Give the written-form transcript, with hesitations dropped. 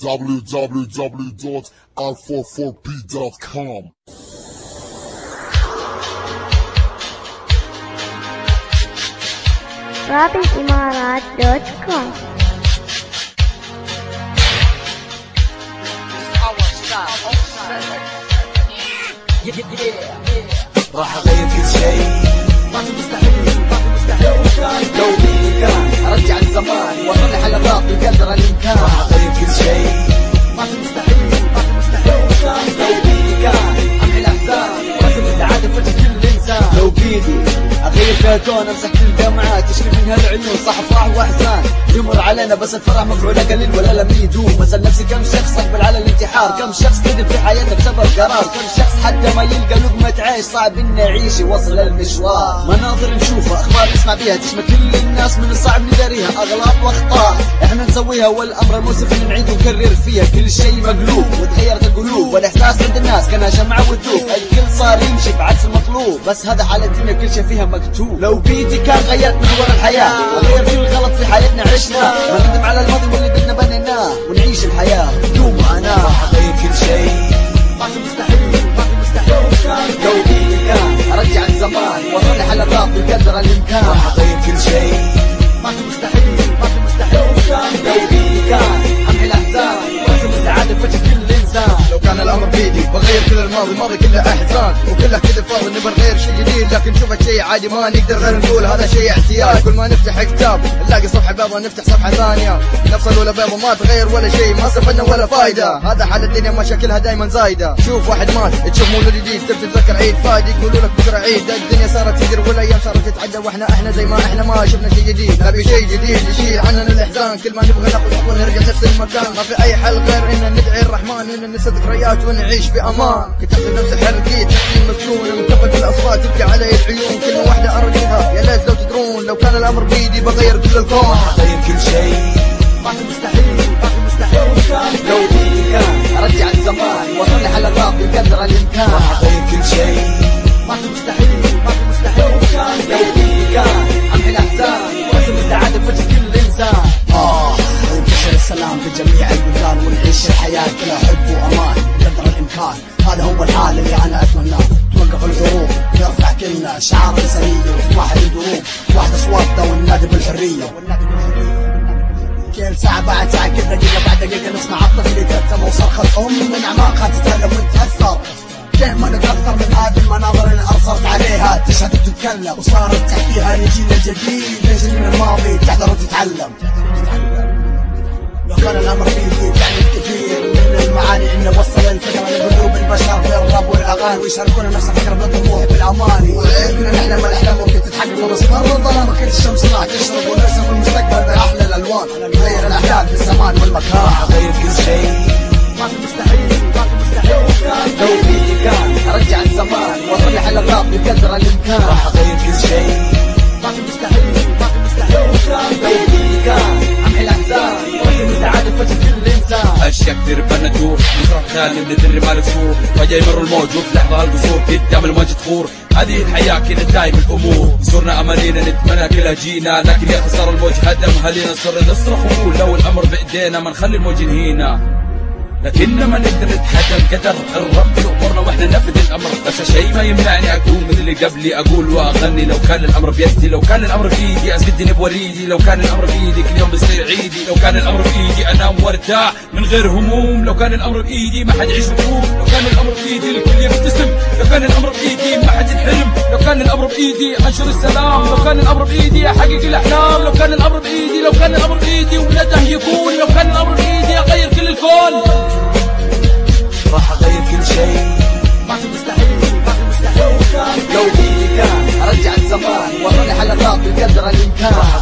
www.r44p.com. RabbiImarat.com. راح اغير كل شيء، ما في مستحيل، ما في مستحيل. لو بيدي كان ارجع الزمان واصلح الغلط بقدر الامكان. راح اغير كل شيء، ما في مستحيل، ما في مستحيل. لو بيدي كان امحي الاحزان وارسم السعاده في وجه كل انسان. لو بيدي اغير في الكون امسح كل الجامعات تشرب منها العيون صح افراح واحزان يمر علينا بس الفرح مفعوله قليل ولا لم يدوم. بسال نفسي كم شخص اقبل على الانتحار، كم شخص ندم في حياته بسبب قرار، كم شخص حتى ما يلقى لقمه عيش صعب انه يعيش يوصل المشوار. مناظر نشوفها اخبار نسمع بيها تشمل كل الناس من الصعب نداريها، اغلاط واخطاء احنا نسويها والامر المؤسف نعيد ونكرر فيها. كل شيء مقلوب وتغيرت القلوب والاحساس عند الناس كانها شمعه وتذوب، الكل صار يمشي بعكس المطلوب بس هذا حال الدنيا كل شيء فيها مكتوب. لو بيدي كان غيرت محور الحياه اغير كل غلط في حياتنا عشنا، ما ندم على الماضي واللي بدنا بنيناه ونعيش الحياه بدون معاناه. راح اغير كل شيء، ما في مستحيل، ما في مستحيل. لو بيدي كان ارجع الزمان واصلح الغلط بقدر الامكان. راح اغير كل شيء، ما في مستحيل، ما في مستحيل. لو بيدي كان امحي الاحزان وارسم السعاده في وجه كل انسان. لو كان الامر بيدي بغير كل الماضي كله احزان وكله كذا فاضي، نبغى نغير شيء جديد لكن شوف شيء عادي ما نقدر غير نقول هذا شيء اعتياد. كل ما نفتح كتاب نلاقي صفحه بيضاء نفتح صفحه ثانيه نفس الاولى بيضاء ما تغير ولا شيء ما استفدنا ولا فايده. هذا حال الدنيا مشاكلها دائما زايده. شوف واحد مات تشوف مولد جديد تبي تتذكر عيد فادي يقولوا لك بكره عيد. الدنيا صارت تجري والايام صارت تتعدى واحنا زي ما احنا ما شفنا شيء جديد. نبي شيء جديد يشيل عننا الاحزان، كل ما نبغى ناخذ خطوه نرجع نفس المكان. ما في اي حل غير ان ندعي الرحمن ان ننسى ذكريات ونعيش في امان. كنت احسب نفسي حرقيت تحليل مسنون مكبت الاصوات تبكي علي العيون، كلمه واحده ارجوها يا ليت لو تدرون لو كان الامر بيدي بغير كل الكون. راح اغير كل شيء، ما في مستحيل، ما في مستحيل. لو بيدي كان ارجع الزمان واصلح الغلط بقدر الامكان. راح اغير كل شيء، ما في مستحيل، ما في مستحيل. لو بيدي كان امحي الاحزان وارسم السعاده في وجه كل انسان. وانتشر السلام بجميع البلدان ونعيش الحياة كلها حب وأمان بقدر الإمكان. هذا هو الحال اللي أنا أتمناه، توقف الحروب نرفع كلنا شعار إنسانية وتوحد الدروب واحد أصواتنا وننادي بالحرية. كل ساعة بعد ساعة كل دقيقة بعد دقيقة نسمع الطفل يتأثم وصرخة من أعماقها تتألم وتتأثر. كيف ما نتأثر من هذه المناظر اللي أرصرت عليها تشهد وتتكلم وصارت تحكيها للجيل الجديد يجري من الماضي تحذر وتتعلم. لو كان الأمر بيدي يعني الكثير من المعاني إنه وصل الفكرة لقلوب البشر بالرب والأغاني ويشاركونا نفس الفكرة بالطموح بالأماني. كنا نحلم الأحلام ممكن تتحقق ونصبر الظلام كل الشمس راح تشرب ونرسم المستقبل بأحلى الألوان. نغير الأحداث بالزمان والمكان. راح اغير كل شيء، ما في مستحيل، ما في مستحيل. لو بيدي كان ارجع الزمان واصلح الغلط بقدر الامكان. راح اغير كل شيء، ما في مستحيل، ما في مستحيل. لو بيدي كان امحي الاحزان وارسم السعاده في وجه كل انسان. اشياء كثير بندور نصرخ خالي من الدري ما الكسور فجأة يمر الموج وفي لحظة القصور قدام الموج تخور. هذه الحياة كانت دايم الامور صرنا امانينا نتمنى كلها جينا لكن يا خسر الموج هدم هلينا صر نصرخ ونقول لو الامر بايدينا ما نخلي الموج ينهينا. لكن ما نقدر نتحدى قدر الرب يأمرنا واحنا نفذ الامر. بس شيء ما يمنعني اكون مثل اللي قبلي اقول واغني. لو كان الامر بيدي، لو كان الامر بايدي اسقدني بوريدي. لو كان الامر بايدي كل يوم بيصير عيدي. لو كان الامر بايدي انام وارتاح من غير هموم. لو كان الامر بايدي ما حد يعيش مكروه. لو كان الامر بايدي الكل يبتسم. لو كان الامر بايدي ما حد ينحرم. لو كان الامر بايدي انشر السلام. لو كان الامر بايدي احقق الاحلام. لو كان الامر بايدي، لو كان الامر بايدي ولده يكون. لو كان الامر بايدي اغير كل الكون. راح اغير كل شيء، ما في مستحيل، ما في مستحيل. لو بيدي كان ارجع الزمان واصلح الغلط بقدر الامكان.